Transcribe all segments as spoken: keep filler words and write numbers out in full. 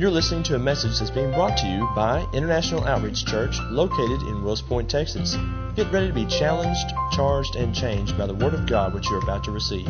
You're listening to a message that's being brought to you by International Outreach Church, located in Wills Point, Texas. Get ready to be challenged, charged, and changed by the Word of God which you're about to receive.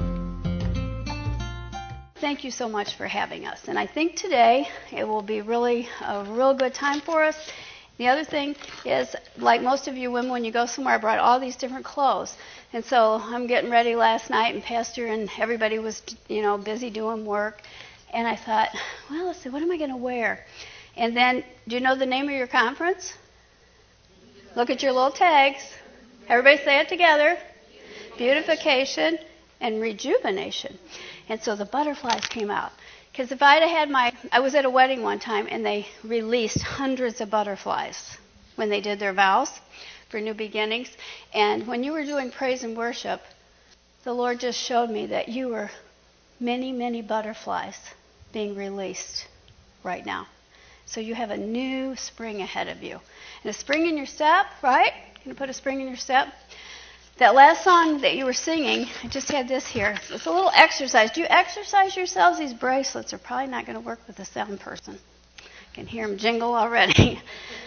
Thank you so much for having us. And I think today it will be really a real good time for us. The other thing is, like most of you women, when you go somewhere, I brought all these different clothes. And so I'm getting ready last night, and Pastor and everybody was, you know, busy doing work. And I thought, well, let's see, what am I going to wear? And then, do you know the name of your conference? Look at your little tags. Everybody say it together. Beautification and rejuvenation. And so the butterflies came out. Because if I'd have had my, I was at a wedding one time, and they released hundreds of butterflies when they did their vows for new beginnings. And when you were doing praise and worship, the Lord just showed me that you were many, many butterflies being released right now. So you have a new spring ahead of you. And a spring in your step, right? You're going to put a spring in your step. That last song that you were singing, I just had this here. It's a little exercise. Do you exercise yourselves? These bracelets are probably not going to work with a sound person. I can hear them jingle already.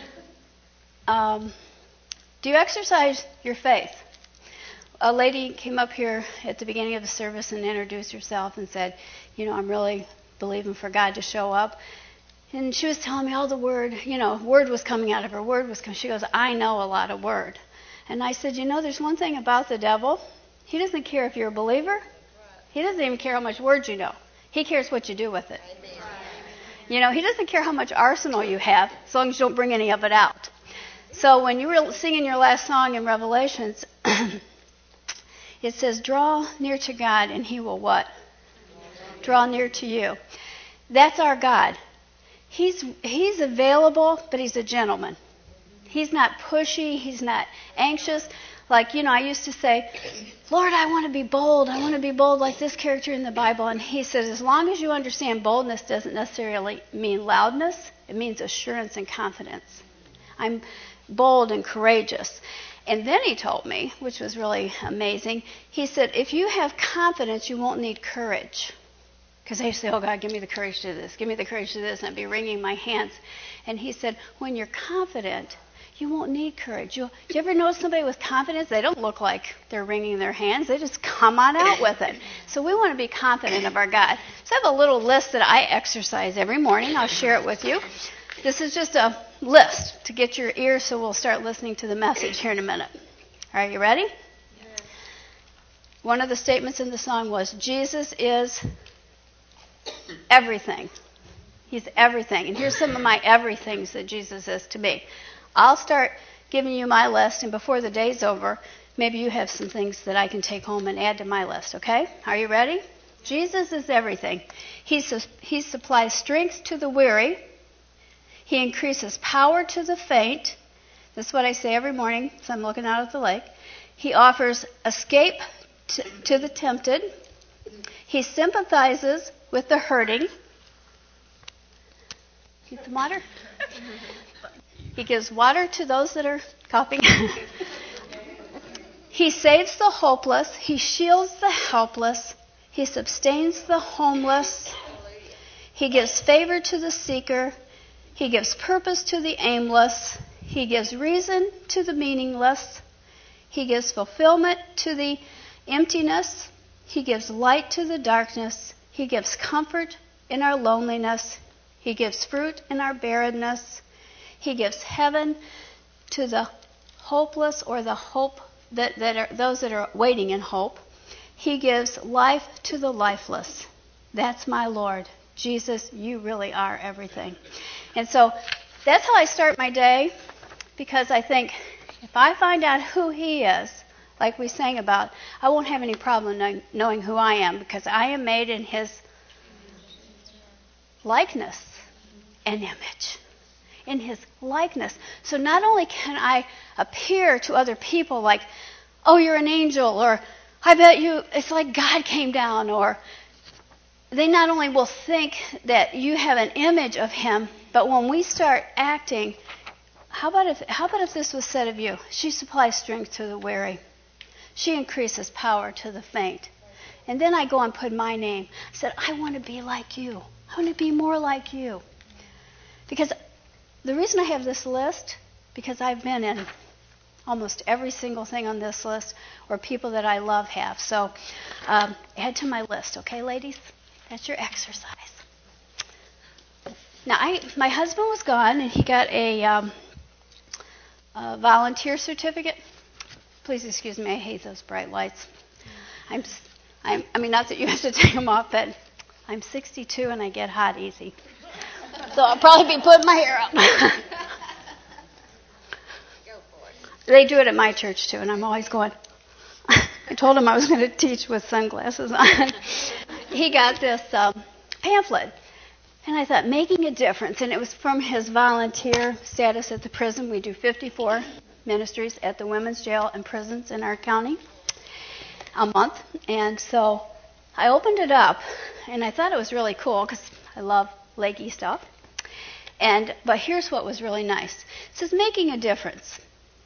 um, do you exercise your faith? A lady came up here at the beginning of the service and introduced herself and said, you know, I'm really believing for God to show up. And she was telling me all the word, you know, word was coming out of her. Word was coming. She goes, I know a lot of word. And I said, you know, there's one thing about the devil. He doesn't care if you're a believer. He doesn't even care how much words you know. He cares what you do with it. You know, he doesn't care how much arsenal you have, as long as you don't bring any of it out. So when you were singing your last song in Revelations, it says, draw near to God, and he will what? Draw near to you. That's our God. He's he's available, but he's a gentleman. He's not pushy. He's not anxious. Like, you know, I used to say, Lord, I want to be bold. I want to be bold like this character in the Bible. And he says, as long as you understand boldness doesn't necessarily mean loudness. It means assurance and confidence. I'm bold and courageous. And then he told me, which was really amazing, he said, if you have confidence, you won't need courage. Because I used to say, oh, God, give me the courage to do this. Give me the courage to do this. And I'd be wringing my hands. And he said, when you're confident, you won't need courage. You'll, do you ever notice somebody with confidence? They don't look like they're wringing their hands. They just come on out with it. So we want to be confident of our God. So I have a little list that I exercise every morning. I'll share it with you. This is just a list to get your ears, so we'll start listening to the message here in a minute. Are you ready? Yes. One of the statements in the song was, Jesus is everything. He's everything. And here's some of my everythings that Jesus is to me. I'll start giving you my list, and before the day's over, maybe you have some things that I can take home and add to my list, okay? Are you ready? Jesus is everything. He, su- he supplies strength to the weary. He increases power to the faint. This is what I say every morning, so I'm looking out at the lake. He offers escape to, to the tempted. He sympathizes with the hurting. Need some water? He gives water to those that are coughing. He saves the hopeless. He shields the helpless. He sustains the homeless. He gives favor to the seeker. He gives purpose to the aimless. He gives reason to the meaningless. He gives fulfillment to the emptiness. He gives light to the darkness. He gives comfort in our loneliness. He gives fruit in our barrenness. He gives heaven to the hopeless, or the hope that, that are those that are waiting in hope. He gives life to the lifeless. That's my Lord. Jesus, you really are everything. And so that's how I start my day, because I think if I find out who he is, like we sang about, I won't have any problem knowing, knowing who I am, because I am made in his likeness and image. In his likeness. So not only can I appear to other people like, oh, you're an angel, or I bet you it's like God came down, or they not only will think that you have an image of him, but when we start acting, how about if how about if this was said of you? She supplies strength to the weary. She increases power to the faint. And then I go and put my name. I said, I want to be like you. I want to be more like you. Because the reason I have this list, because I've been in almost every single thing on this list, or people that I love have. So um, add to my list, okay, ladies? That's your exercise. Now, I, my husband was gone, and he got a, um, a volunteer certificate. Please excuse me, I hate those bright lights. I'm, I'm, I mean, not that you have to take them off, but I'm sixty-two and I get hot easy. So I'll probably be putting my hair up. They do it at my church, too, and I'm always going. I told him I was going to teach with sunglasses on. He got this um, pamphlet, and I thought, making a difference, and it was from his volunteer status at the prison. We do fifty-four ministries at the women's jail and prisons in our county a month, and so I opened it up, and I thought it was really cool because I love leggy stuff. And but here's what was really nice. It says, making a difference.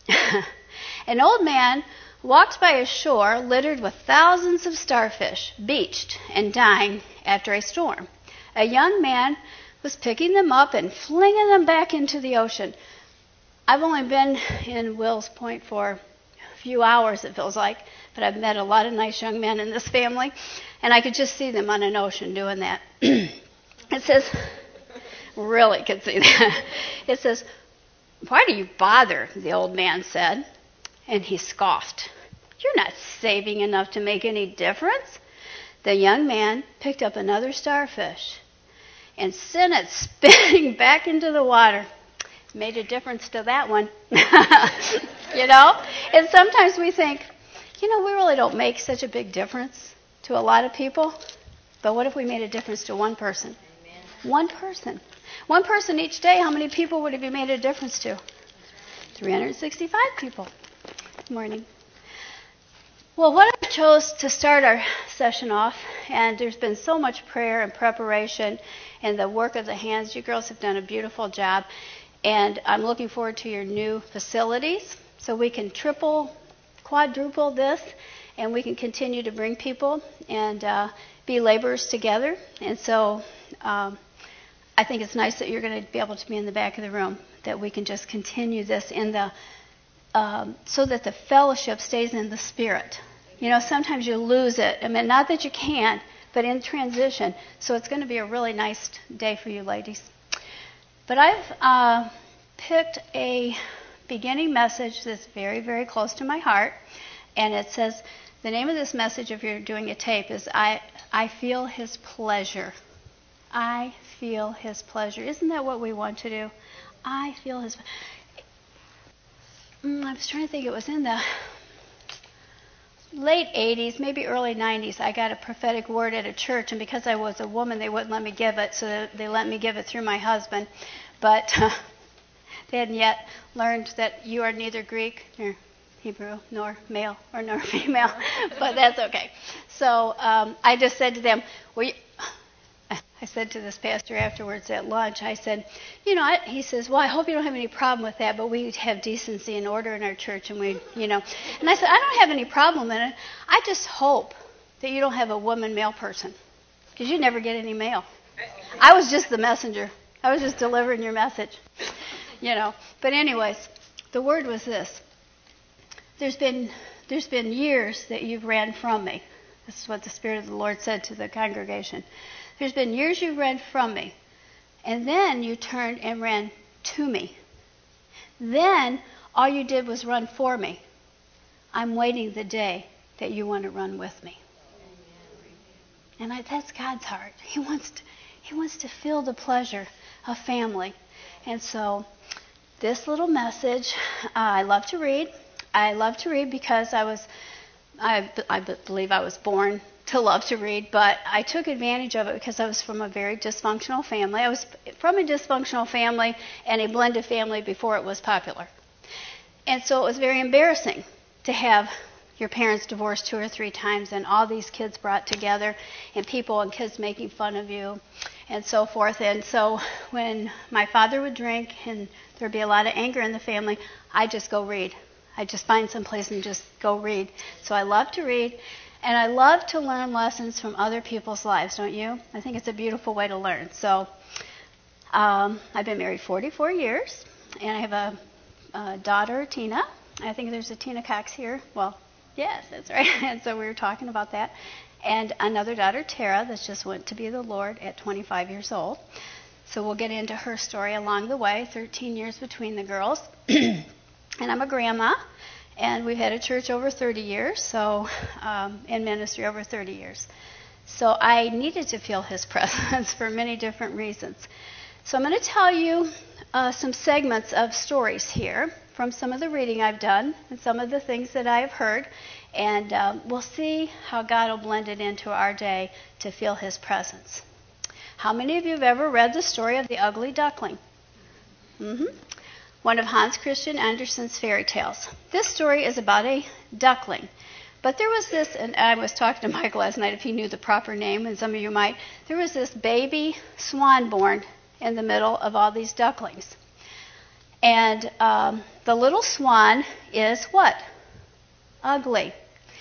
An old man walked by a shore littered with thousands of starfish, beached and dying after a storm. A young man was picking them up and flinging them back into the ocean. I've only been in Wills Point for a few hours, it feels like, but I've met a lot of nice young men in this family, and I could just see them on an ocean doing that. It says, really could see that. It says, "Why do you bother?" the old man said, and he scoffed. "You're not saving enough to make any difference." The young man picked up another starfish and sent it spinning back into the water. Made a difference to that one. You know? And sometimes we think, you know, we really don't make such a big difference to a lot of people. But what if we made a difference to one person? Amen. One person. One person each day, how many people would have you made a difference to? three hundred sixty-five people. Good morning. Well, what I chose to start our session off, and there's been so much prayer and preparation and the work of the hands. You girls have done a beautiful job. And I'm looking forward to your new facilities so we can triple, quadruple this, and we can continue to bring people and uh, be laborers together. And so um, I think it's nice that you're going to be able to be in the back of the room, that we can just continue this in the um, so that the fellowship stays in the spirit. You know, sometimes you lose it. I mean, not that you can't, but in transition. So it's going to be a really nice day for you ladies. But I've uh, picked a beginning message that's very, very close to my heart. And it says, the name of this message, if you're doing a tape, is I, I Feel His Pleasure. I feel His pleasure. Isn't that what we want to do? I feel His mm, I was trying to think. It was in the late eighties, maybe early nineties, I got a prophetic word at a church, and because I was a woman, they wouldn't let me give it, so they let me give it through my husband. But uh, they hadn't yet learned that you are neither Greek nor Hebrew nor male or nor female, but that's okay. So um, I just said to them, well, you, I said to this pastor afterwards at lunch, I said, you know, I, he says, well, I hope you don't have any problem with that, but we have decency and order in our church, and we, you know. And I said, I don't have any problem in it. I just hope that you don't have a woman-male person, because you never get any mail. I was just the messenger. I was just delivering your message, you know. But anyways, the word was this. There's been, there's been years that you've ran from me. This is what the Spirit of the Lord said to the congregation. There's been years you ran from me, and then you turned and ran to me. Then all you did was run for me. I'm waiting the day that you want to run with me. And I, that's God's heart. He wants to, He wants to feel the pleasure of family. And so this little message, uh, I love to read. I love to read because I was, I, I believe I was born to love to read, but I took advantage of it because I was from a very dysfunctional family. I was from a dysfunctional family and a blended family before it was popular. And so it was very embarrassing to have your parents divorced two or three times and all these kids brought together and people and kids making fun of you and so forth. And so when my father would drink and there'd be a lot of anger in the family, I'd just go read. I'd just find some place and just go read. So I love to read. And I love to learn lessons from other people's lives, don't you? I think it's a beautiful way to learn. So Um, I've been married forty-four years, and I have a, a daughter, Tina. I think there's a Tina Cox here. Well, yes, that's right. And so we were talking about that. And another daughter, Tara, that just went to be the Lord at twenty-five years old. So we'll get into her story along the way, thirteen years between the girls. And I'm a grandma, and we've had a church over thirty years, so um, in ministry over thirty years. So I needed to feel his presence for many different reasons. So I'm going to tell you uh, some segments of stories here from some of the reading I've done and some of the things that I have heard. And um, we'll see how God will blend it into our day to feel his presence. How many of you have ever read the story of the ugly duckling? Mm-hmm. One of Hans Christian Andersen's fairy tales. This story is about a duckling. But there was this, and I was talking to Mike last night if he knew the proper name, and some of you might. There was this baby swan born in the middle of all these ducklings. And um, the little swan is what? Ugly.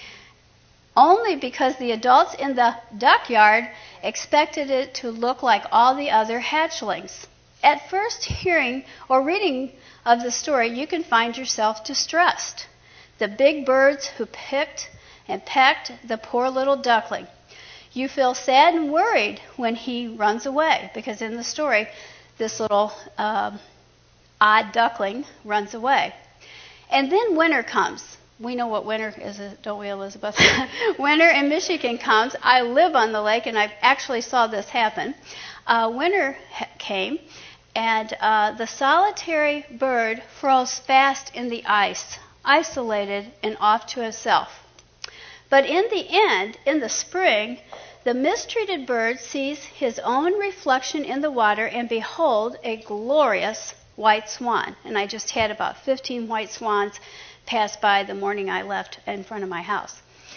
Only because the adults in the duck yard expected it to look like all the other hatchlings. At first hearing or reading of the story, you can find yourself distressed. The big birds who picked and pecked the poor little duckling. You feel sad and worried when he runs away, because in the story, this little um, odd duckling runs away. And then winter comes. We know what winter is, don't we, Elizabeth? Winter in Michigan comes. I live on the lake, and I actually saw this happen. Uh, winter ha- came, and uh, the solitary bird froze fast in the ice, isolated and off to himself. But in the end, in the spring, the mistreated bird sees his own reflection in the water, and behold, a glorious white swan. And I just had about fifteen white swans pass by the morning I left in front of my house.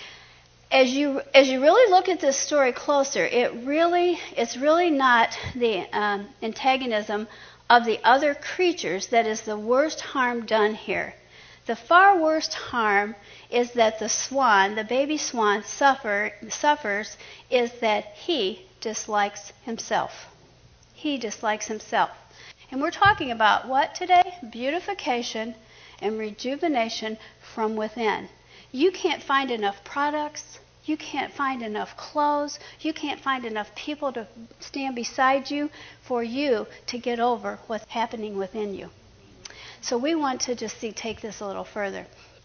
As you as you really look at this story closer, it really it's really not the um, antagonism of the other creatures that is the worst harm done here. The far worst harm is that the swan, the baby swan, suffer, suffers is that he dislikes himself. He dislikes himself. And we're talking about what today? Beautification and rejuvenation from within. You can't find enough products. You can't find enough clothes. You can't find enough people to stand beside you for you to get over what's happening within you. So we want to just see, take this a little further.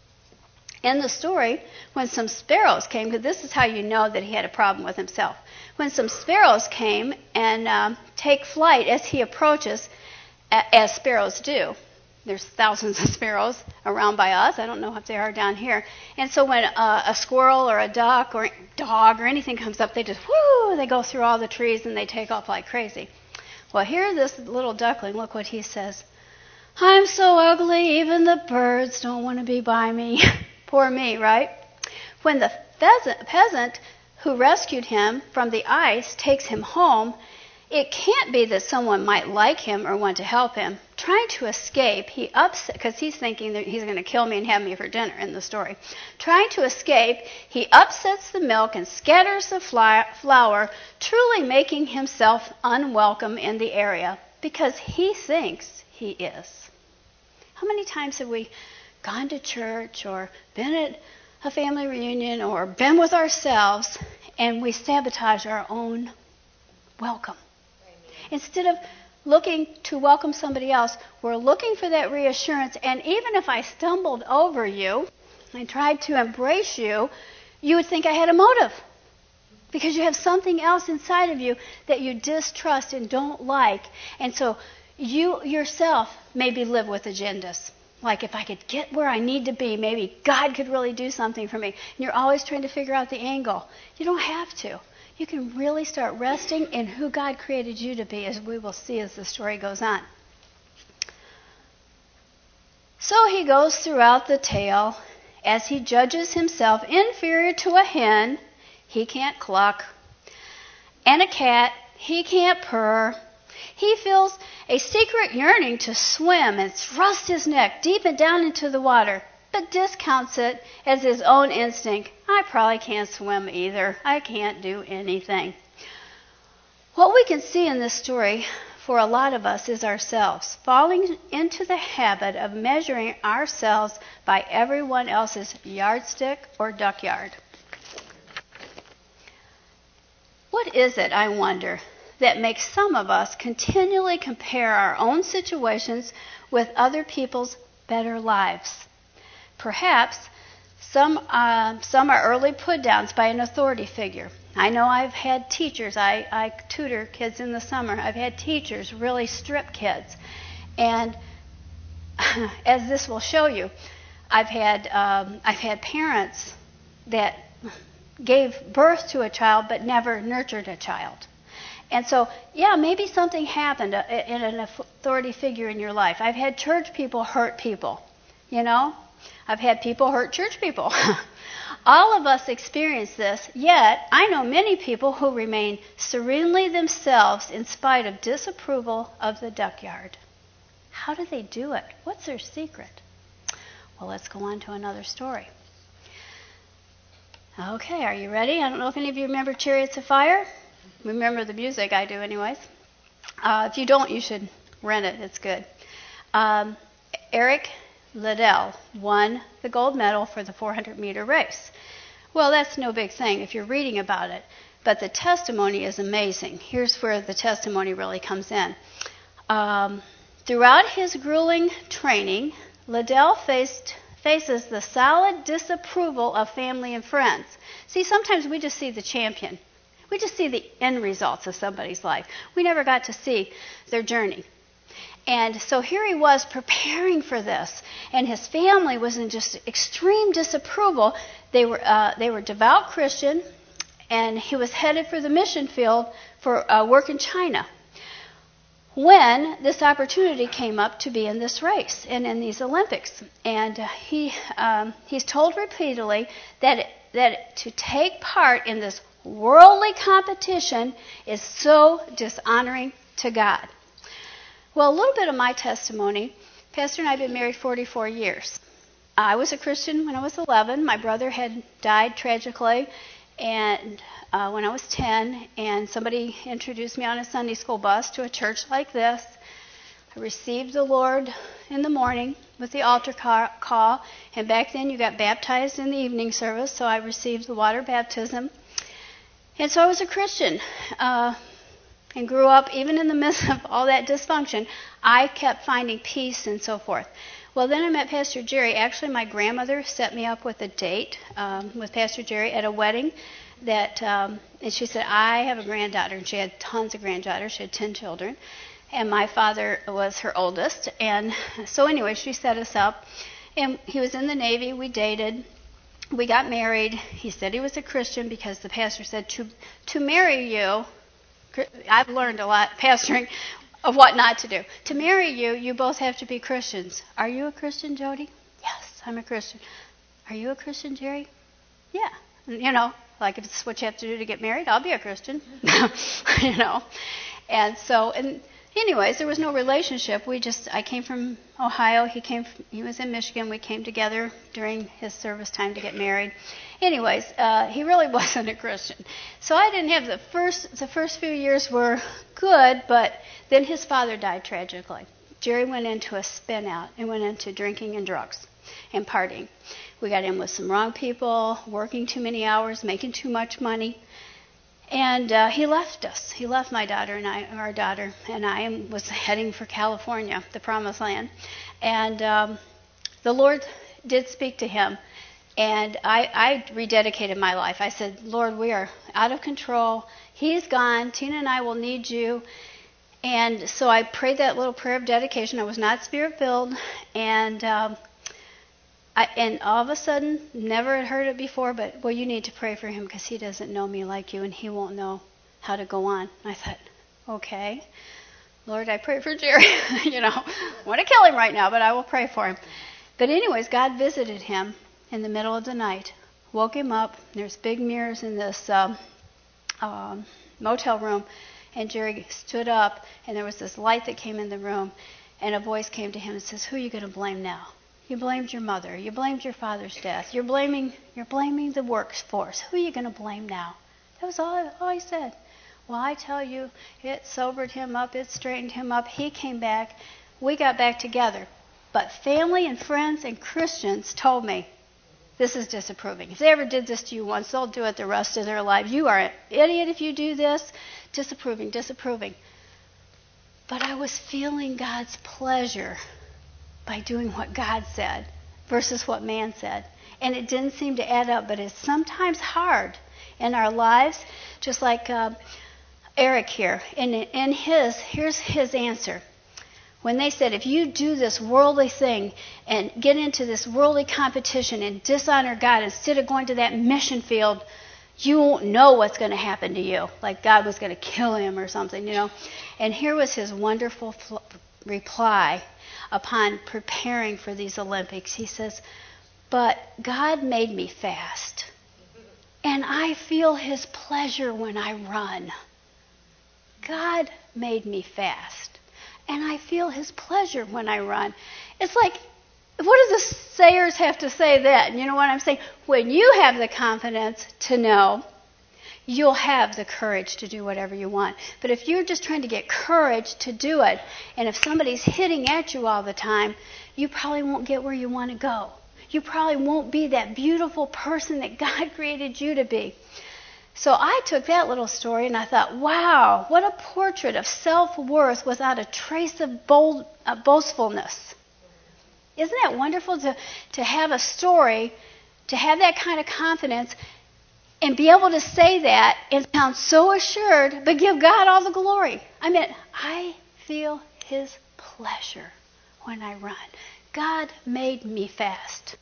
In the story, when some sparrows came, because this is how you know that he had a problem with himself. When some sparrows came and um, take flight as he approaches, as sparrows do. There's thousands of sparrows around by us. I don't know if they are down here. And so when uh, a squirrel or a duck or a dog or anything comes up, they just, whoo, they go through all the trees and they take off like crazy. Well, here this little duckling, look what he says. I'm so ugly, even the birds don't want to be by me. Poor me, right? When the pheasant, peasant who rescued him from the ice takes him home, it can't be that someone might like him or want to help him. Trying to escape, he upset, because he's thinking that he's going to kill me and have me for dinner in the story. Trying to escape, he upsets the milk and scatters the fly, flour, truly making himself unwelcome in the area because he thinks he is. How many times have we gone to church or been at a family reunion or been with ourselves and we sabotage our own welcome? Instead of looking to welcome somebody else, we're looking for that reassurance. And even if I stumbled over you and tried to embrace you, you would think I had a motive. Because you have something else inside of you that you distrust and don't like. And so you yourself maybe live with agendas. Like, if I could get where I need to be, maybe God could really do something for me. And you're always trying to figure out the angle. You don't have to. You can really start resting in who God created you to be, as we will see as the story goes on. So he goes throughout the tale as he judges himself inferior to a hen. He can't cluck. And a cat. He can't purr. He feels a secret yearning to swim and thrust his neck deep and down into the water, but discounts it as his own instinct. I probably can't swim either. I can't do anything. What we can see in this story for a lot of us is ourselves, falling into the habit of measuring ourselves by everyone else's yardstick or duck yard. What is it, I wonder, that makes some of us continually compare our own situations with other people's better lives? Perhaps some, uh, some are early put-downs by an authority figure. I know I've had teachers, I, I tutor kids in the summer, I've had teachers really strip kids. And as this will show you, I've had, um, I've had parents that gave birth to a child but never nurtured a child. And so, yeah, maybe something happened in an authority figure in your life. I've had church people hurt people, you know. I've had people hurt church people. All of us experience this, yet I know many people who remain serenely themselves in spite of disapproval of the duck yard. How do they do it? What's their secret? Well, let's go on to another story. Okay, are you ready? I don't know if any of you remember Chariots of Fire. Remember the music, I do anyways. Uh, if you don't, you should rent it. It's good. Um, Eric Liddell won the gold medal for the four hundred meter race. Well, that's no big thing if you're reading about it, but the testimony is amazing. Here's where the testimony really comes in. Um, throughout his grueling training, Liddell faced, faces the solid disapproval of family and friends. See, sometimes we just see the champion. We just see the end results of somebody's life. We never got to see their journey. And so here he was preparing for this, and his family was in just extreme disapproval. They were uh, they were devout Christian, and he was headed for the mission field for uh, work in China. When this opportunity came up to be in this race and in these Olympics, and uh, he um, he's told repeatedly that it, that to take part in this worldly competition is so dishonoring to God. Well, a little bit of my testimony. Pastor and I have been married forty-four years. I was a Christian when I was eleven. My brother had died tragically and uh, when I was ten, and somebody introduced me on a Sunday school bus to a church like this. I received the Lord in the morning with the altar call, and back then you got baptized in the evening service, so I received the water baptism. And so I was a Christian. Uh, and grew up, even in the midst of all that dysfunction, I kept finding peace and so forth. Well, then I met Pastor Jerry. Actually, my grandmother set me up with a date um, with Pastor Jerry at a wedding. That, um, and she said, I have a granddaughter, and she had tons of granddaughters. She had ten children, and my father was her oldest. And so anyway, she set us up, and he was in the Navy. We dated. We got married. He said he was a Christian because the pastor said, to, to marry you, I've learned a lot pastoring of what not to do. To marry you, you both have to be Christians. Are you a Christian, Jody? Yes, I'm a Christian. Are you a Christian, Jerry? Yeah. You know, like if it's what you have to do to get married, I'll be a Christian. You know. And so, and anyways, there was no relationship. We just, I came from Ohio. He came, from, he was in Michigan. We came together during his service time to get married. Anyways, uh, he really wasn't a Christian. So I didn't have the first, the first few years were good, but then his father died tragically. Jerry went into a spin out and went into drinking and drugs and partying. We got in with some wrong people, working too many hours, making too much money. And uh, he left us. He left my daughter and I, our daughter, and I was heading for California, the promised land. And um, the Lord did speak to him, and I, I rededicated my life. I said, Lord, we are out of control. He's gone. Tina and I will need you. And so I prayed that little prayer of dedication. I was not spirit-filled, and um, I, and all of a sudden, never had heard it before, but, well, you need to pray for him because he doesn't know me like you, and he won't know how to go on. I thought, okay, Lord, I pray for Jerry. you know, I want to kill him right now, but I will pray for him. But anyways, God visited him in the middle of the night, woke him up. There's big mirrors in this um, um, motel room, and Jerry stood up, and there was this light that came in the room, and a voice came to him and says, who are you going to blame now? You blamed your mother. You blamed your father's death. You're blaming you're blaming the workforce. Who are you going to blame now? That was all, all he said. Well, I tell you, it sobered him up. It straightened him up. He came back. We got back together. But family and friends and Christians told me, this is disapproving. If they ever did this to you once, they'll do it the rest of their lives. You are an idiot if you do this. Disapproving, disapproving. But I was feeling God's pleasure by doing what God said versus what man said. And it didn't seem to add up, but it's sometimes hard in our lives, just like uh, Eric here. In, in his, here's his answer. When they said, if you do this worldly thing and get into this worldly competition and dishonor God instead of going to that mission field, you won't know what's going to happen to you, like God was going to kill him or something, you know. And here was his wonderful fl- reply upon preparing for these Olympics. He says, but God made me fast, and I feel his pleasure when I run. God made me fast, and I feel his pleasure when I run. It's like, what do the sayers have to say then? You know what I'm saying? When you have the confidence to know, you'll have the courage to do whatever you want. But if you're just trying to get courage to do it, and if somebody's hitting at you all the time, you probably won't get where you want to go. You probably won't be that beautiful person that God created you to be. So I took that little story and I thought, wow, what a portrait of self-worth without a trace of bold, uh, boastfulness. Isn't that wonderful to, to have a story, to have that kind of confidence, and be able to say that and sound so assured, but give God all the glory? I mean, I feel his pleasure when I run. God made me fast.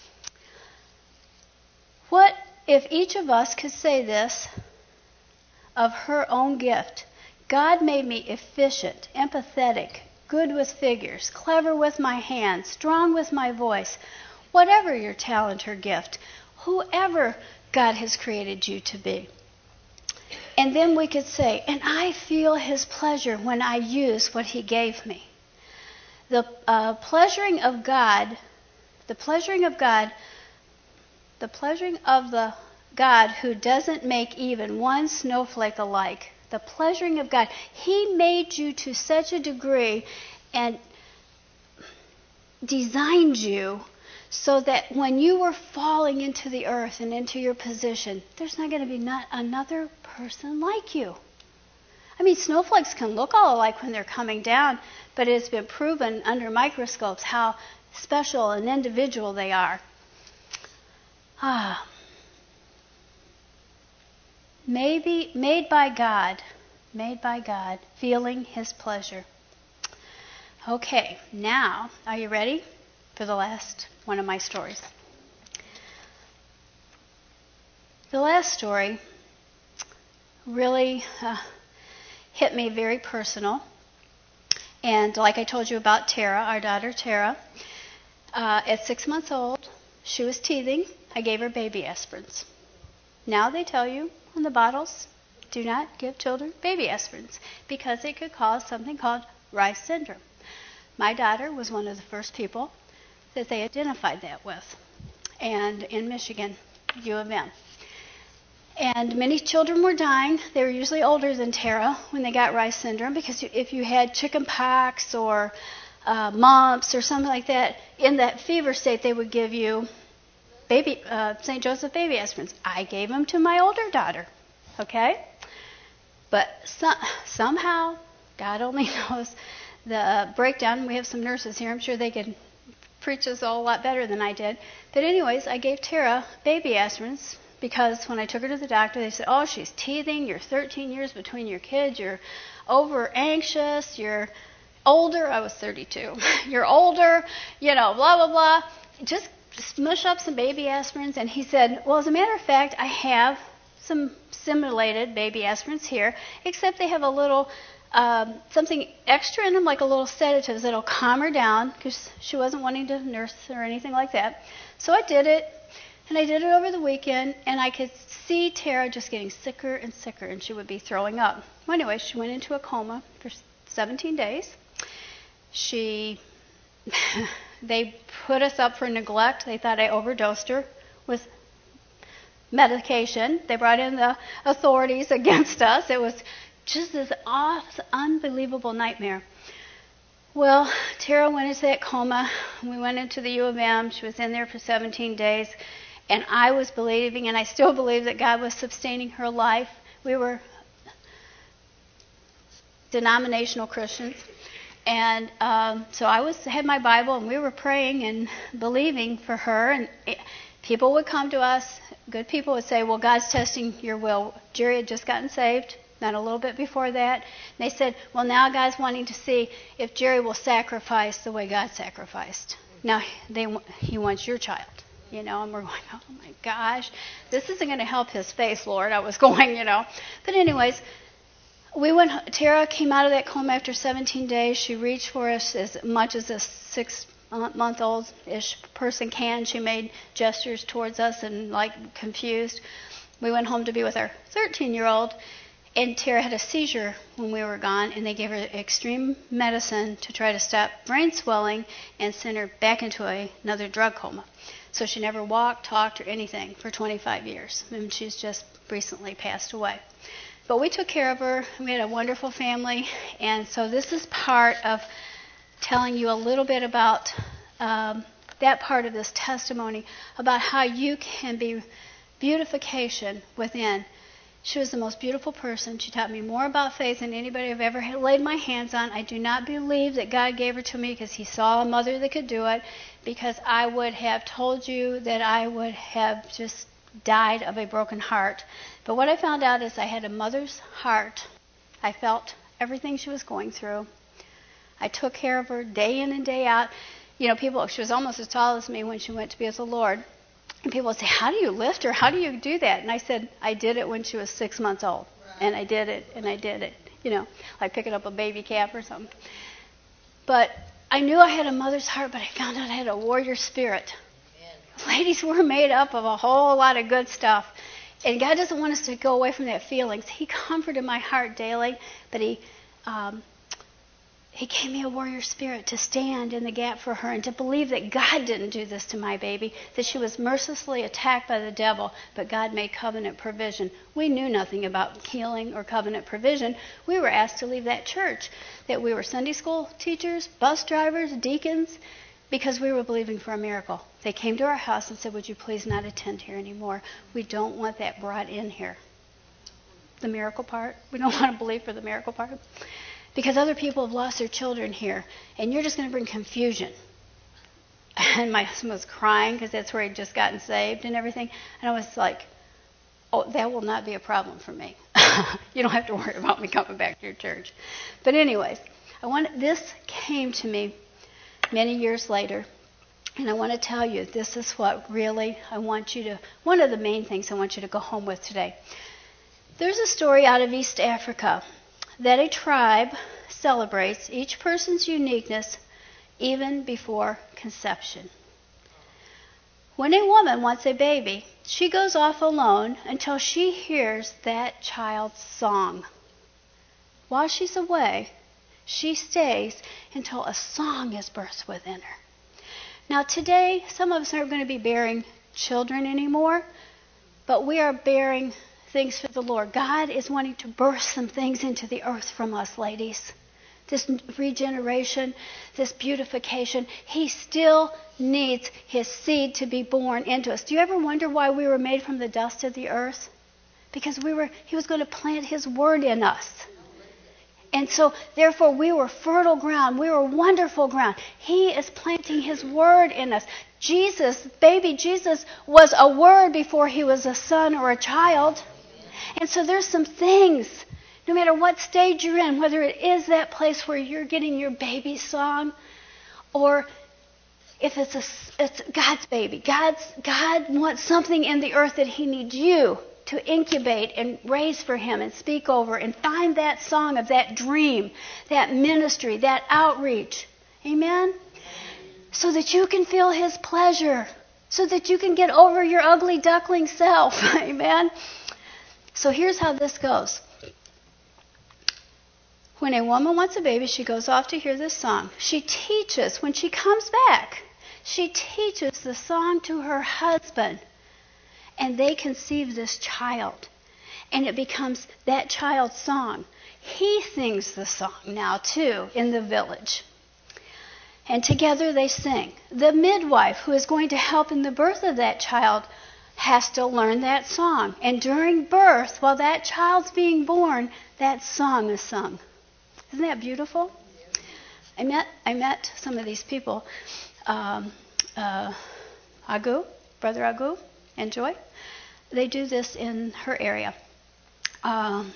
What if each of us could say this of her own gift? God made me efficient, empathetic, good with figures, clever with my hands, strong with my voice. Whatever your talent or gift, whoever God has created you to be. And then we could say, and I feel his pleasure when I use what he gave me. The uh, pleasuring of God, the pleasuring of God, the pleasuring of the God who doesn't make even one snowflake alike. The pleasuring of God. He made you to such a degree and designed you so that when you were falling into the earth and into your position, there's not going to be not another person like you. I mean, snowflakes can look all alike when they're coming down, but it's been proven under microscopes how special and individual they are. Ah. Maybe made by God, made by God, feeling his pleasure. Okay, now, are you ready for the last one of my stories? The last story really uh, hit me very personal. And like I told you about Tara, our daughter Tara, uh, at six months old, she was teething. I gave her baby aspirins. Now they tell you on the bottles, do not give children baby aspirins because it could cause something called Rice syndrome. My daughter was one of the first people that they identified that with, and in Michigan, U of M. And many children were dying. They were usually older than Tara when they got Rice syndrome, because if you had chicken pox or uh, mumps or something like that, in that fever state, they would give you baby uh, Saint Joseph baby aspirins. I gave them to my older daughter, okay? But so, somehow, God only knows the uh, breakdown. We have some nurses here. I'm sure they could preach this all a lot better than I did. But anyways, I gave Tara baby aspirins because when I took her to the doctor, they said, oh, she's teething. You're thirteen years between your kids. You're over anxious. You're older. I was thirty-two. You're older. You know, blah, blah, blah. Just smush up some baby aspirins. And he said, well, as a matter of fact, I have some simulated baby aspirins here, except they have a little um, something extra in them, like a little sedative that'll calm her down, because she wasn't wanting to nurse or anything like that. So I did it, and I did it over the weekend, and I could see Tara just getting sicker and sicker, and she would be throwing up. Well, anyway, she went into a coma for seventeen days. She... They put us up for neglect. They thought I overdosed her with medication. They brought in the authorities against us. It was just this awesome, unbelievable nightmare. Well, Tara went into that coma. We went into the U of M. She was in there for seventeen days. And I was believing, and I still believe, that God was sustaining her life. We were denominational Christians. And um, so I was had my Bible, and we were praying and believing for her. And it, people would come to us. Good people would say, well, God's testing your will. Jerry had just gotten saved, not a little bit before that. And they said, well, now God's wanting to see if Jerry will sacrifice the way God sacrificed. Now, they, he wants your child. You know, and we're going, oh, my gosh, this isn't going to help his face, Lord. I was going, you know. But anyways, we went. Tara came out of that coma after seventeen days. She reached for us as much as a six-month-old-ish person can. She made gestures towards us and, like, confused. We went home to be with our thirteen-year-old, and Tara had a seizure when we were gone, and they gave her extreme medicine to try to stop brain swelling and send her back into a, another drug coma. So she never walked, talked, or anything for twenty-five years. And she's just recently passed away. But we took care of her. We had a wonderful family. And so this is part of telling you a little bit about um, that part of this testimony, about how you can be beautification within. She was the most beautiful person. She taught me more about faith than anybody I've ever laid my hands on. I do not believe that God gave her to me because he saw a mother that could do it, because I would have told you that I would have just died of a broken heart. But what I found out is I had a mother's heart. I felt everything she was going through. I took care of her day in and day out. You know, people, she was almost as tall as me when she went to be with the Lord. And people would say, how do you lift her? How do you do that? And I said, I did it when she was six months old. And I did it, and I did it. You know, like picking up a baby calf or something. But I knew I had a mother's heart, but I found out I had a warrior spirit. Amen. Ladies, we're made up of a whole lot of good stuff. And God doesn't want us to go away from that feelings. He comforted my heart daily, but he... Um, He gave me a warrior spirit to stand in the gap for her and to believe that God didn't do this to my baby, that she was mercilessly attacked by the devil, but God made covenant provision. We knew nothing about healing or covenant provision. We were asked to leave that church, that we were Sunday school teachers, bus drivers, deacons, because we were believing for a miracle. They came to our house and said, would you please not attend here anymore? We don't want that brought in here. The miracle part. We don't want to believe for the miracle part. Because other people have lost their children here, and you're just going to bring confusion. And my husband was crying because that's where he'd just gotten saved and everything. And I was like, oh, that will not be a problem for me. You don't have to worry about me coming back to your church. But anyways, I want this came to me many years later, and I want to tell you this is what really I want you to, one of the main things I want you to go home with today. There's a story out of East Africa that a tribe celebrates each person's uniqueness even before conception. When a woman wants a baby, she goes off alone until she hears that child's song. While she's away, she stays until a song is birthed within her. Now today, some of us aren't going to be bearing children anymore, but we are bearing things for the Lord. God is wanting to birth some things into the earth from us, ladies. This regeneration, this beautification. He still needs his seed to be born into us. Do you ever wonder why we were made from the dust of the earth? Because we were. He was going to plant his word in us. And so, therefore, we were fertile ground. We were wonderful ground. He is planting his word in us. Jesus, baby Jesus, was a word before he was a son or a child. And so there's some things, no matter what stage you're in, whether it is that place where you're getting your baby song, or if it's a, it's God's baby. God's, God wants something in the earth that he needs you to incubate and raise for him and speak over and find that song of that dream, that ministry, that outreach. Amen? So that you can feel his pleasure, so that you can get over your ugly duckling self. Amen? So here's how this goes. When a woman wants a baby, she goes off to hear this song. She teaches, when she comes back, she teaches the song to her husband. and they conceive this child. And it becomes that child's song. He sings the song now, too, in the village. And together they sing. The midwife who is going to help in the birth of that child has to learn that song. And during birth, while that child's being born, that song is sung. Isn't that beautiful? I met I met some of these people, um, uh, Agu, Brother Agu, and Joy. They do this in her area. Um,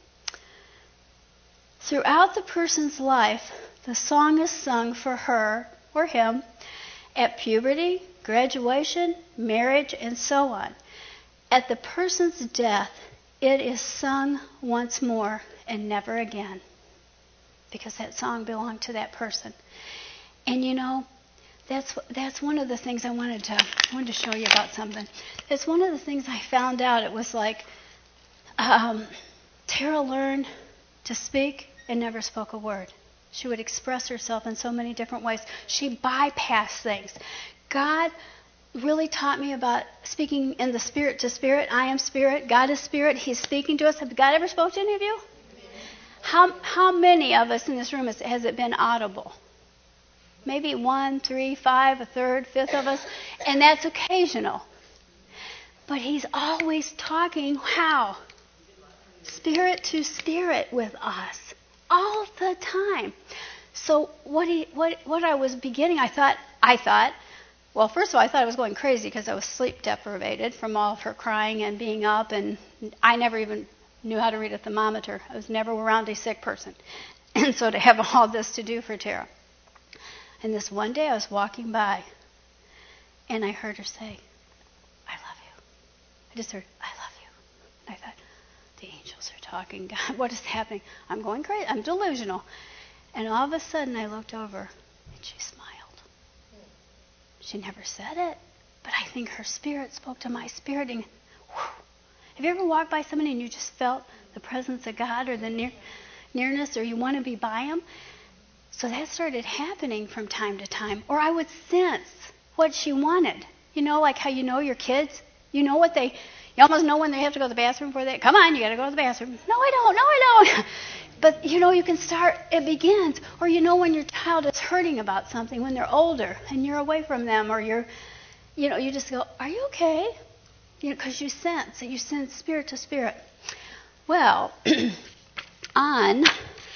throughout the person's life, the song is sung for her or him at puberty, graduation, marriage, and so on. At the person's death, it is sung once more and never again, because that song belonged to that person. And you know, that's that's one of the things I wanted to I wanted to show you about something. It's one of the things I found out. It was like um, Tara learned to speak and never spoke a word. She would express herself in so many different ways. She bypassed things. God really taught me about speaking in the spirit to spirit. I am spirit. God is spirit. He's speaking to us. Have God ever spoke to any of you? How how many of us in this room has, has it been audible? Maybe one, three, five, a third, fifth of us, and that's occasional. But he's always talking how? Spirit to spirit with us. All the time. So what he what what I was beginning, I thought I thought, well, first of all, I thought I was going crazy because I was sleep deprivated from all of her crying and being up, and I never even knew how to read a thermometer. I was never around a sick person. And so to have all this to do for Tara. And this one day I was walking by, and I heard her say, I love you. I just heard, I love you. And I thought, the angels are talking. God, what is happening? I'm going crazy. I'm delusional. And all of a sudden I looked over, and she smiled. She never said it, but I think her spirit spoke to my spirit. And whew, have you ever walked by somebody and you just felt the presence of God or the near, nearness, or you want to be by him? So that started happening from time to time. Or I would sense what she wanted. You know, like how you know your kids? You know what they, you almost know when they have to go to the bathroom before they, come on, you got to go to the bathroom. No, I don't. No, I don't. But, you know, you can start, it begins. Or you know when your child is hurting about something when they're older and you're away from them, or you're, you know, you just go, are you okay? You know, because you sense, you sense spirit to spirit. Well, on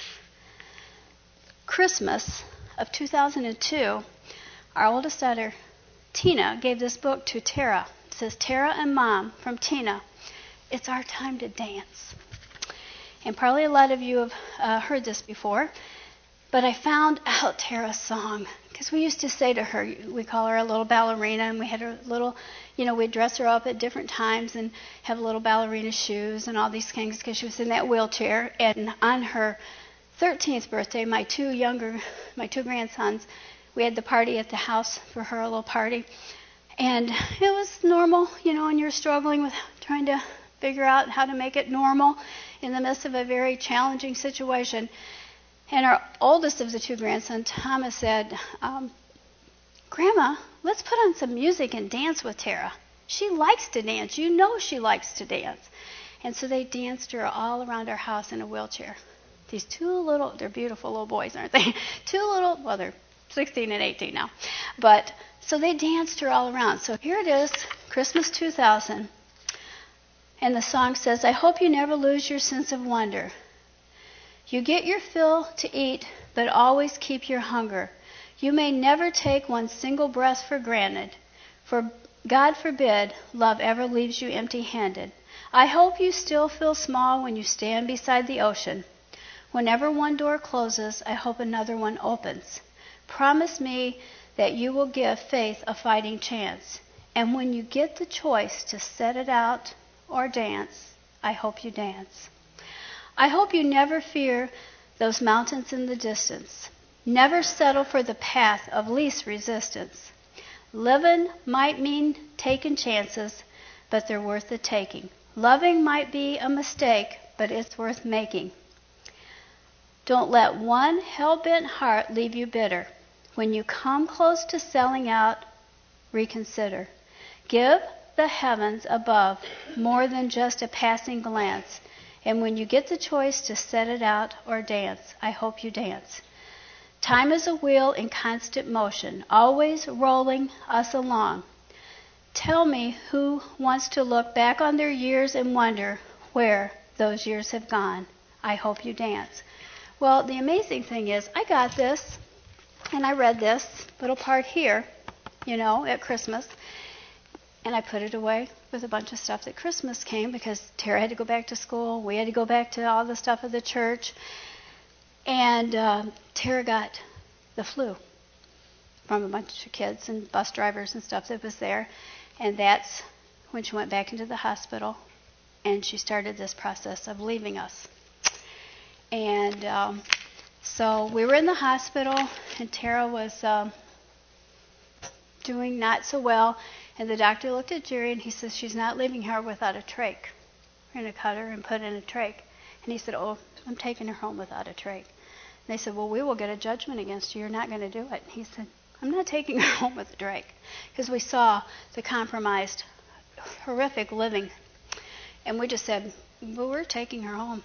Christmas of two thousand two, our oldest daughter, Tina, gave this book to Tara. It says, Tara and Mom, from Tina, it's our time to dance. And probably a lot of you have uh, heard this before, but I found out Tara's song, because we used to say to her, we call her a little ballerina, and we had her little, you know, we'd dress her up at different times and have little ballerina shoes and all these things, because she was in that wheelchair. And on her thirteenth birthday, my two younger, my two grandsons, we had the party at the house for her, a little party. And it was normal, you know, and you're struggling with trying to figure out how to make it normal in the midst of a very challenging situation. And our oldest of the two grandsons, Thomas, said, um, Grandma, let's put on some music and dance with Tara. She likes to dance. You know she likes to dance. And so they danced her all around our house in a wheelchair. These two little, they're beautiful little boys, aren't they? Two little, well, they're sixteen and eighteen now. But, so they danced her all around. So here it is, Christmas two thousand. And the song says, I hope you never lose your sense of wonder. You get your fill to eat, but always keep your hunger. You may never take one single breath for granted, for God forbid love ever leaves you empty-handed. I hope you still feel small when you stand beside the ocean. Whenever one door closes, I hope another one opens. Promise me that you will give faith a fighting chance. And when you get the choice to set it out or dance, I hope you dance. I hope you never fear those mountains in the distance. Never settle for the path of least resistance. Living might mean taking chances, but they're worth the taking. Loving might be a mistake, but it's worth making. Don't let one hell-bent heart leave you bitter. When you come close to selling out, reconsider. Give the heavens above more than just a passing glance. And when you get the choice to set it out or dance, I hope you dance. Time is a wheel in constant motion, always rolling us along. Tell me who wants to look back on their years and wonder where those years have gone. I hope you dance. Well, the amazing thing is I got this, and I read this little part here, you know, at Christmas, and I put it away with a bunch of stuff that Christmas came because Tara had to go back to school. We had to go back to all the stuff of the church. And uh, Tara got the flu from a bunch of kids and bus drivers and stuff that was there. And that's when she went back into the hospital, and she started this process of leaving us. And um, so we were in the hospital, and Tara was um, doing not so well. And the doctor looked at Jerry, and he says, she's not leaving her without a trach. We're going to cut her and put in a trach. And he said, oh, I'm taking her home without a trach. And they said, well, we will get a judgment against you. You're not going to do it. And he said, I'm not taking her home with a trach. Because we saw the compromised, horrific living. And we just said, well, we're taking her home.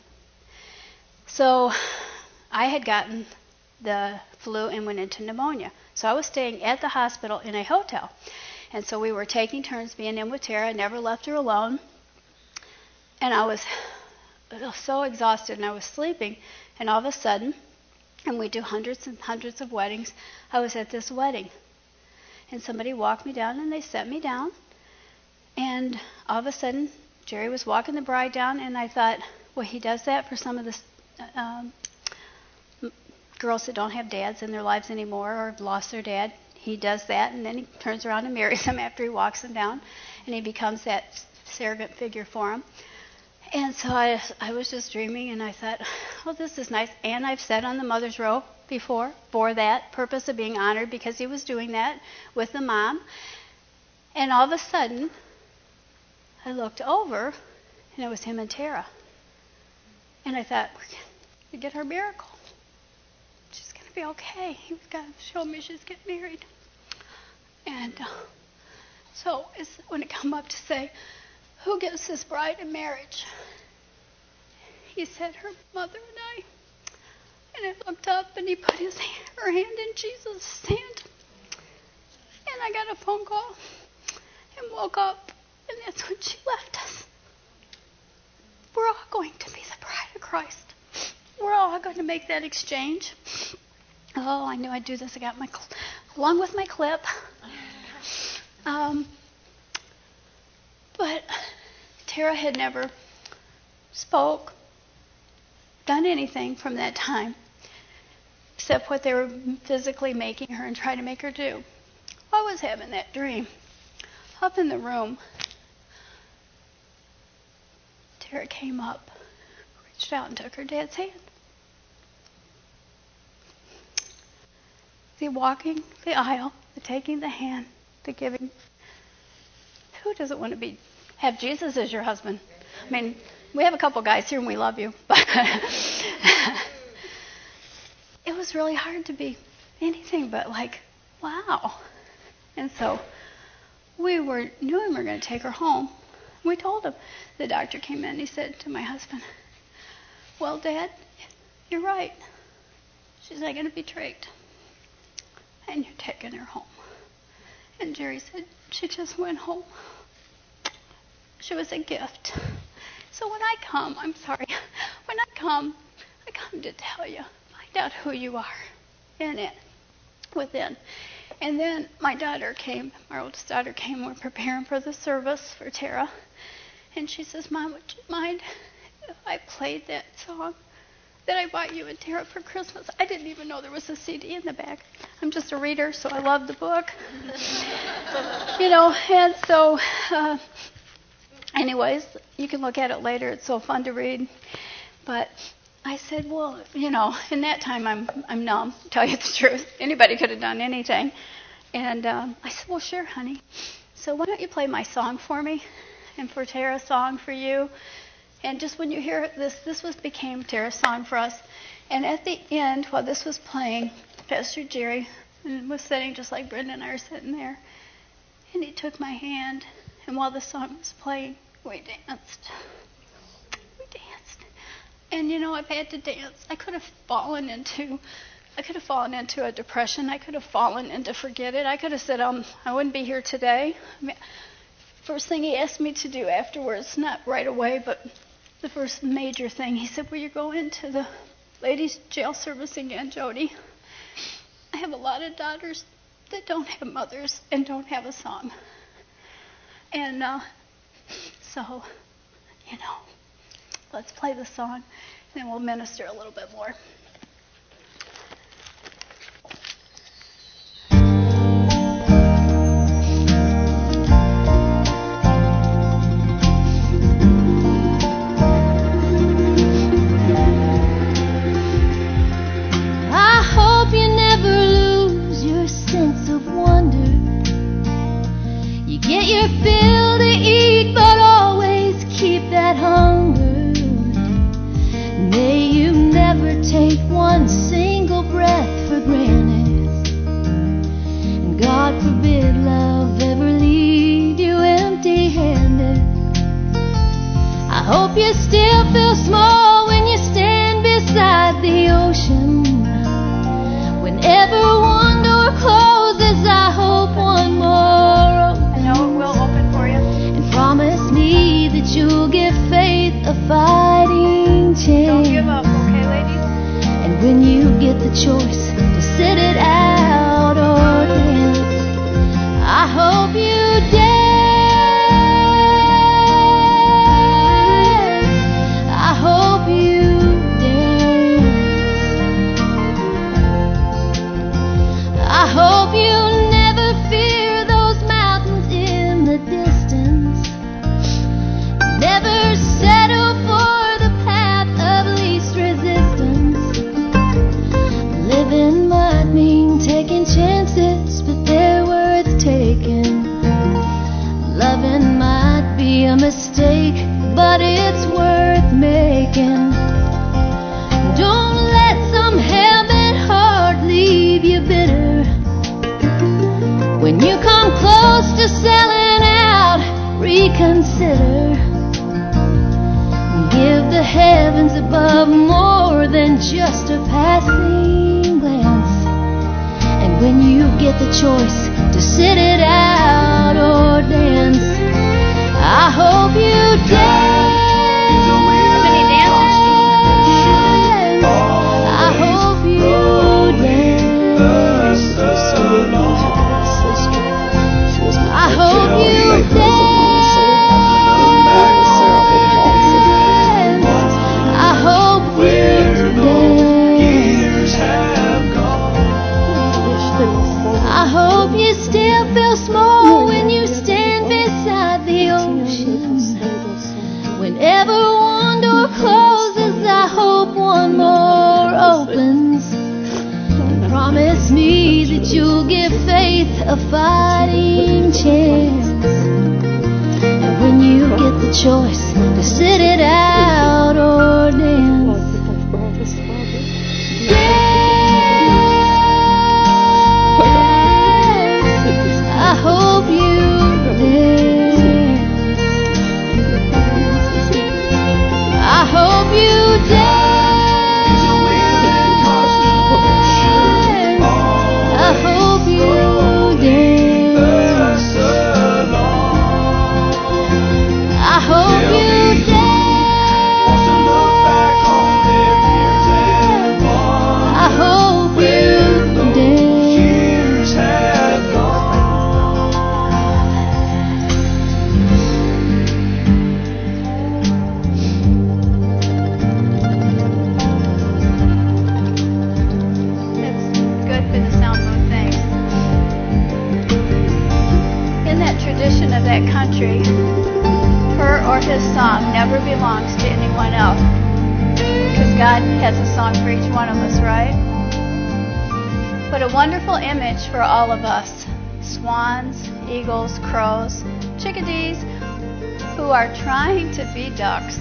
So I had gotten the flu and went into pneumonia. So I was staying at the hospital in a hotel. And so we were taking turns being in with Tara. I never left her alone. And I was so exhausted, and I was sleeping. And all of a sudden, and we do hundreds and hundreds of weddings, I was at this wedding. And somebody walked me down, and they set me down. And all of a sudden, Jerry was walking the bride down, and I thought, well, he does that for some of the um, girls that don't have dads in their lives anymore or have lost their dad. He does that, and then he turns around and marries them after he walks them down, and he becomes that surrogate figure for them. And so I, I was just dreaming, and I thought, oh, this is nice. And I've sat on the mother's row before for that purpose of being honored because he was doing that with the mom. And all of a sudden, I looked over, and it was him and Tara. And I thought, we're going to get her miracle. She's going to be okay. He's going to show me she's getting married. And uh, so it's, when it come up to say, who gives this bride in marriage? He said, her mother and I. And I looked up, and he put his hand, her hand in Jesus' hand. And I got a phone call and woke up, and that's when she left us. We're all going to be the bride of Christ. We're all going to make that exchange. Oh, I knew I'd do this. I got my, cl- along with my clip. Um, but Tara had never spoke, done anything from that time, except what they were physically making her and trying to make her do. I was having that dream. Up in the room, Tara came up, reached out and took her dad's hand. The walking the aisle, the taking the hand, the giving. Who doesn't want to be have Jesus as your husband? I mean, we have a couple guys here and we love you, but it was really hard to be anything but like, wow. And so we were knew we were going to take her home. We told him. The doctor came in and he said to my husband, well, Dad, you're right. She's not going to be trached. And you're taking her home. And Jerry said, she just went home. She was a gift. So when I come, I'm sorry, when I come, I come to tell you, find out who you are in it, within. And then my daughter came, my oldest daughter came, we're preparing for the service for Tara. And she says, Mom, would you mind if I played that song that I bought you and Tara for Christmas? I didn't even know there was a C D in the back. I'm just a reader, so I love the book. You know, and so, uh, anyways, you can look at it later. It's so fun to read. But I said, well, you know, in that time I'm I'm numb, to tell you the truth. Anybody could have done anything. And um, I said, well, sure, honey. So why don't you play my song for me? And for Tara's song for you. And just when you hear this, this was became Tara's song for us. And at the end, while this was playing, Pastor Jerry was sitting just like Brenda and I are sitting there. And he took my hand And while the song was playing, we danced. We danced. And you know, I've had to dance. I could have fallen into, I could have fallen into a depression. I could have fallen into forget it. I could have said, um, I wouldn't be here today. I mean, first thing he asked me to do afterwards, not right away, but the first major thing, he said, will you go into the ladies' jail service again, Jody? I have a lot of daughters that don't have mothers and don't have a song. And uh, so, you know, let's play the song, and then we'll minister a little bit more. For all of us, swans, eagles, crows, chickadees, who are trying to be ducks.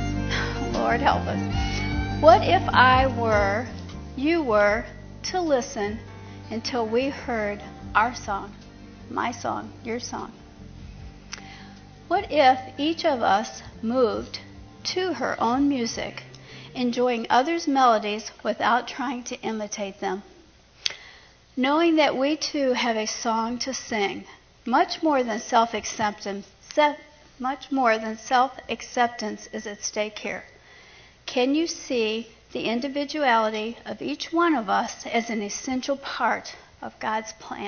Lord help us. What if I were, you were, to listen until we heard our song, my song, your song? What if each of us moved to her own music, enjoying others' melodies without trying to imitate them? Knowing that we too have a song to sing, much more than self-acceptance, much more than self-acceptance is at stake here. Can you see the individuality of each one of us as an essential part of God's plan?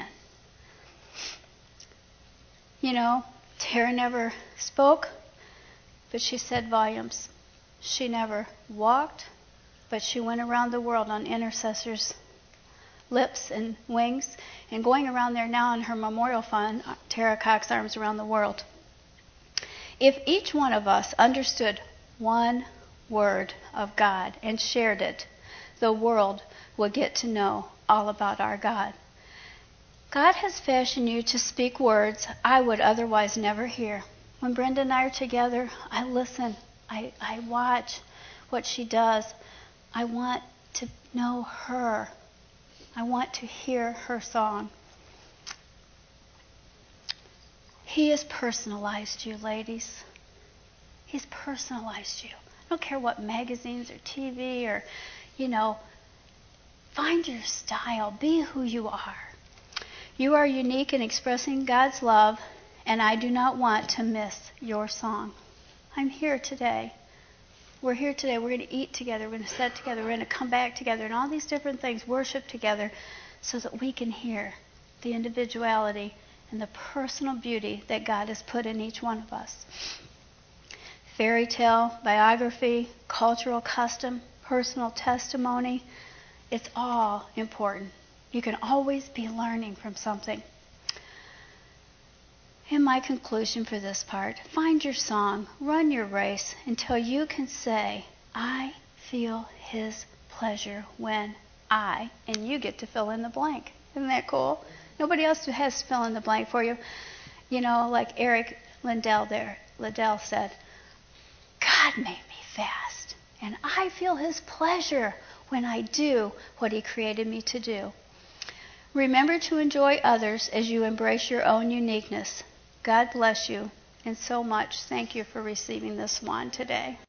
You know, Tara never spoke, but she said volumes. She never walked, but she went around the world on intercessors' lips and wings, and going around there now in her memorial fund, Tara Cox Arms Around the World. If each one of us understood one word of God and shared it, the world would get to know all about our God. God has fashioned you to speak words I would otherwise never hear. When Brenda and I are together, I listen. I, I watch what she does. I want to know her. I want to hear her song. He has personalized you, ladies. He's personalized you. I don't care what magazines or T V or, you know, find your style. Be who you are. You are unique in expressing God's love, and I do not want to miss your song. I'm here today. We're here today. We're going to eat together. We're going to sit together. We're going to come back together and all these different things, worship together so that we can hear the individuality and the personal beauty that God has put in each one of us. Fairy tale, biography, cultural custom, personal testimony, it's all important. You can always be learning from something. In my conclusion for this part, find your song, run your race until you can say, I feel His pleasure when I, and you get to fill in the blank. Isn't that cool? Nobody else has to fill in the blank for you. You know, like Eric Liddell there, Liddell said, God made me fast, and I feel His pleasure when I do what He created me to do. Remember to enjoy others as you embrace your own uniqueness. God bless you, and so much thank you for receiving this wand today.